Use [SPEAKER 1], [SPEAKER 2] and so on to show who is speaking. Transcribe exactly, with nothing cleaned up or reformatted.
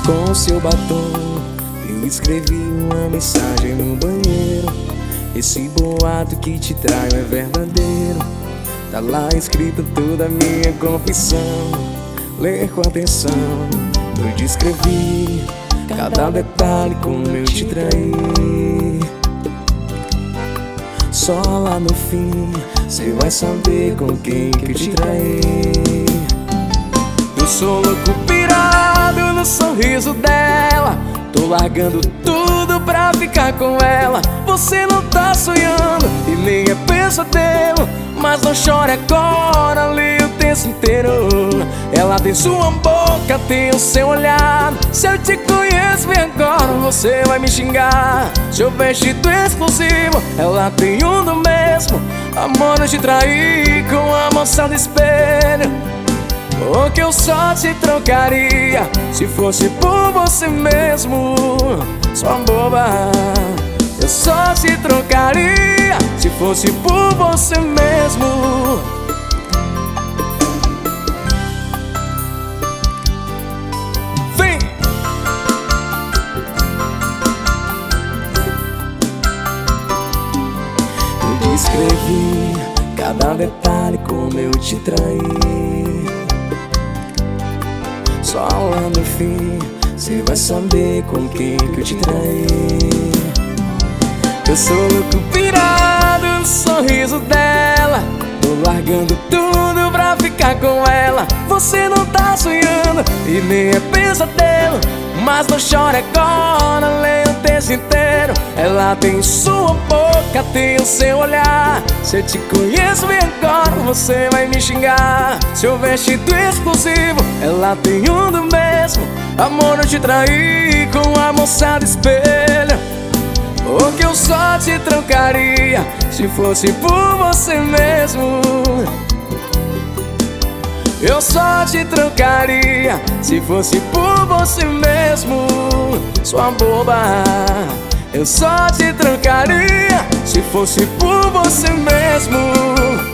[SPEAKER 1] Com seu batom eu escrevi uma mensagem no banheiro. Esse boato que te traio é verdadeiro. Tá lá escrita toda a minha confissão. Ler com atenção, eu descrevi cada detalhe como eu te traí. Só lá no fim cê vai saber com quem que eu te traí. Eu sou louco pirado no sorriso dela. Tô largando tudo pra ficar com ela. Você não tá sonhando e nem é pesadelo, mas não chore agora, li o texto inteiro. Ela tem sua boca, tem o seu olhar. Se eu te conheço bem agora, você vai me xingar. Seu vestido exclusivo, ela tem um do mesmo. Amor, eu te traí com a moça do espelho. O que eu só te trocaria se fosse por você mesmo, sua boba. Eu só te trocaria se fosse por você mesmo. Vem! Eu descrevi cada detalhe como eu te traí. Só lá no fim cê vai saber com quem que eu te traí. Eu sou louco pirado no sorriso dela. Tô largando tudo pra ficar com ela. Você não tá sonhando e nem é pesadelo, mas não chore agora, leia o texto inteiro. Ela tem sua boca, tem o seu olhar. Se eu te conheço bem agora, você vai me xingar. Seu vestido exclusivo, ela tem um do mesmo. Amor, eu te traí com a moça do espelho. O que eu só te trocaria se fosse por você mesmo. Eu só te trocaria se fosse por você mesmo, sua boba. Eu só te trocaria se fosse por você mesmo.